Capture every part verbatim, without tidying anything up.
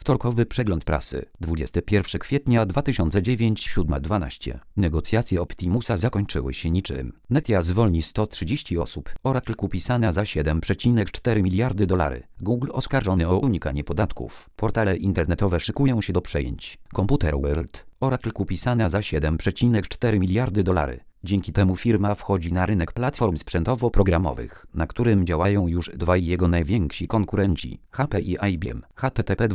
Wtorkowy przegląd prasy. dwudziestego pierwszego kwietnia dwa tysiące dziewiątego, siódma dwanaście. Negocjacje Optimusa zakończyły się niczym. Netia zwolni sto trzydzieści osób. Oracle kupi Sana za siedem przecinek cztery miliardy dolarów. Google oskarżony o unikanie podatków. Portale internetowe szykują się do przejęć. Computer World. Oracle kupi Sana za siedem przecinek cztery miliardy dolarów. Dzięki temu firma wchodzi na rynek platform sprzętowo-programowych, na którym działają już dwaj jego najwięksi konkurenci, H P i I B M. h t t p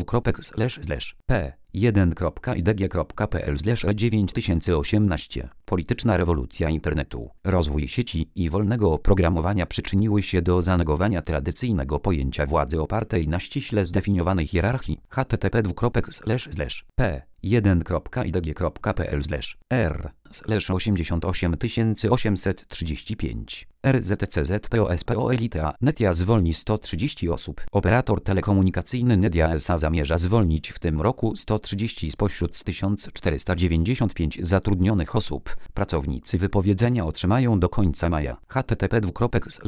p jeden kropka i d g kropka p l dziewięć tysięcy osiemnaście. Polityczna rewolucja internetu. Rozwój sieci i wolnego oprogramowania przyczyniły się do zanegowania tradycyjnego pojęcia władzy opartej na ściśle zdefiniowanej hierarchii. h t t p p jeden kropka i d g kropka p l r osiemdziesiąt osiem tysięcy osiemset trzydzieści pięć. R Z C Z P O S P O Elite. Netia zwolni sto trzydzieści osób. Operator telekomunikacyjny Netia S A zamierza zwolnić w tym roku sto trzydzieści spośród tysiąc czterysta dziewięćdziesiąt pięć zatrudnionych osób. Pracownicy wypowiedzenia otrzymają do końca maja. h t t p w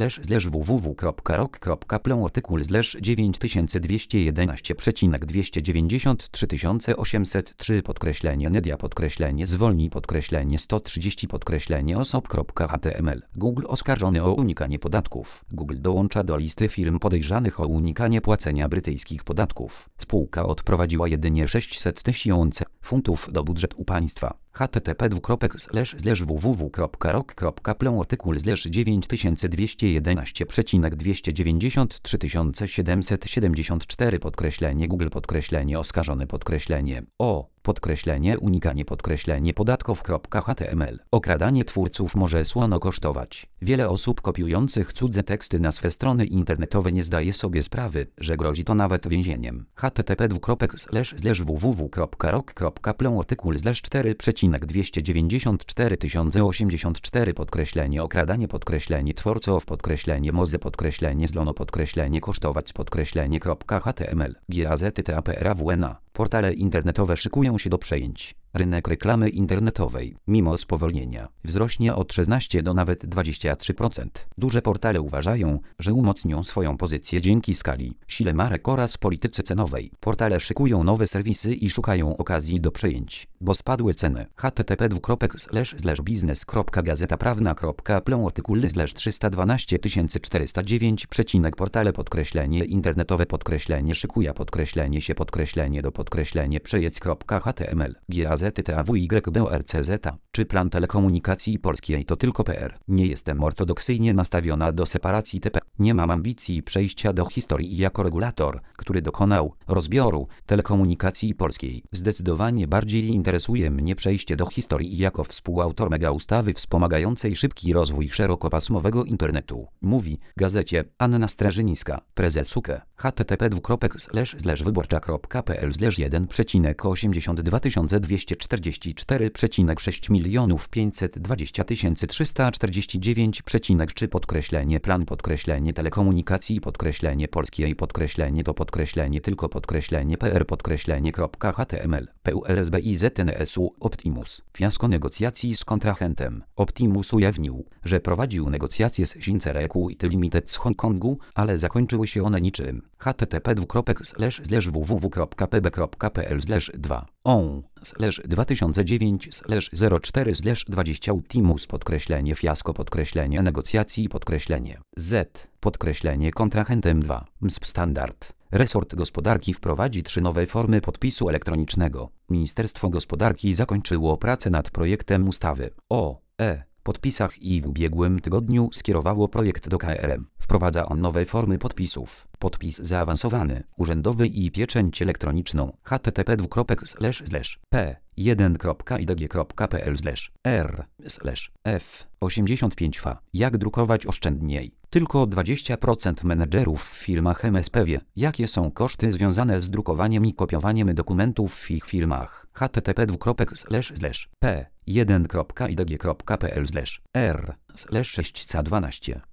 w w kropka rok kropka plon artykuł dziewięć tysięcy dwieście jedenaście przecinek dwieście dziewięćdziesiąt trzy tysiące osiemset trzy podkreślenie Netia podkreślenie zwolni podkreślenie sto trzydzieści podkreślenie osób.html. Google oskarżony o unikanie podatków. Google dołącza do listy firm podejrzanych o unikanie płacenia brytyjskich podatków. Spółka odprowadziła jedynie sześćset tysięcy funtów do budżetu państwa. h t t p w w w kropka rok kropka plon artykuł dziewięć tysięcy dwieście jedenaście przecinek dwieście dziewięćdziesiąt trzy tysiące siedemset siedemdziesiąt cztery podkreślenie Google podkreślenie oskarżony podkreślenie o podkreślenie unikanie podkreślenie podatków.html. Okradanie twórców może słono kosztować. Wiele osób kopiujących cudze teksty na swe strony internetowe nie zdaje sobie sprawy, że grozi to nawet więzieniem. h t t p w w w kropka rok kropka plon artykuł cztery przecinek dwieście dziewięćdziesiąt cztery tysiące osiemdziesiąt cztery podkreślenie okradanie podkreślenie twórców podkreślenie mozy podkreślenie zlono podkreślenie kosztować podkreślenie .html. Gazety.tap.rawna. Portale internetowe szykują się do przejęć. Rynek reklamy internetowej, mimo spowolnienia, wzrośnie od szesnaście do nawet dwadzieścia trzy procent. Duże portale uważają, że umocnią swoją pozycję dzięki skali, sile marek oraz polityce cenowej. Portale szykują nowe serwisy i szukają okazji do przejęć, bo spadły ceny. h t t p w biznes kropka gazeta prawna kropka plon artykuł trzysta dwanaście tysięcy czterysta dziewięć przecinek portale podkreślenie internetowe podkreślenie szykuja podkreślenie się podkreślenie do podkreślenie przejec.html. Gazety T A W Y B O R C Z. Czy plan telekomunikacji polskiej to tylko P R? Nie jestem ortodoksyjnie nastawiona do separacji T P. Nie mam ambicji przejścia do historii jako regulator, który dokonał rozbioru telekomunikacji polskiej. Zdecydowanie bardziej interesuje mnie przejście do historii jako współautor mega ustawy wspomagającej szybki rozwój szerokopasmowego internetu. Mówi gazecie Anna Strażyńska, prezes U K E. h t t p w wyborcza kropka p l jeden przecinek osiemdziesiąt dwa tysiące dwieście czterdzieści cztery przecinek sześć milionów pięćset dwadzieścia tysięcy trzysta czterdzieści dziewięć przecinek trzy podkreślenie plan podkreślenie telekomunikacji podkreślenie polskiej podkreślenie to podkreślenie tylko podkreślenie pr podkreślenie .html. P U L S B I Z N S U Optimus. Fiasko negocjacji z kontrahentem. Optimus ujawnił, że prowadził negocjacje z Sincere Equity Limited z Hongkongu, ale zakończyły się one niczym. h t t p w w w kropka p b kropka p l dwa on dwa tysiące dziewięć zero cztery dwadzieścia Optimus podkreślenie fiasko podkreślenie negocjacji podkreślenie Z podkreślenie kontrahentem dwa M S P Standard. Resort Gospodarki wprowadzi trzy nowe formy podpisu elektronicznego. Ministerstwo Gospodarki zakończyło pracę nad projektem ustawy o e-podpisach i w ubiegłym tygodniu skierowało projekt do K R M. Wprowadza on nowe formy podpisów. Podpis zaawansowany, urzędowy i pieczęć elektroniczną. h t t p p jeden kropka i d g kropka p l r f osiemdziesiąt pięć f. Jak drukować oszczędniej? Tylko dwadzieścia procent menedżerów w firmach M S P wie, jakie są koszty związane z drukowaniem i kopiowaniem dokumentów w ich firmach. h t t p p jeden kropka i d g kropka p l r sześć c dwanaście.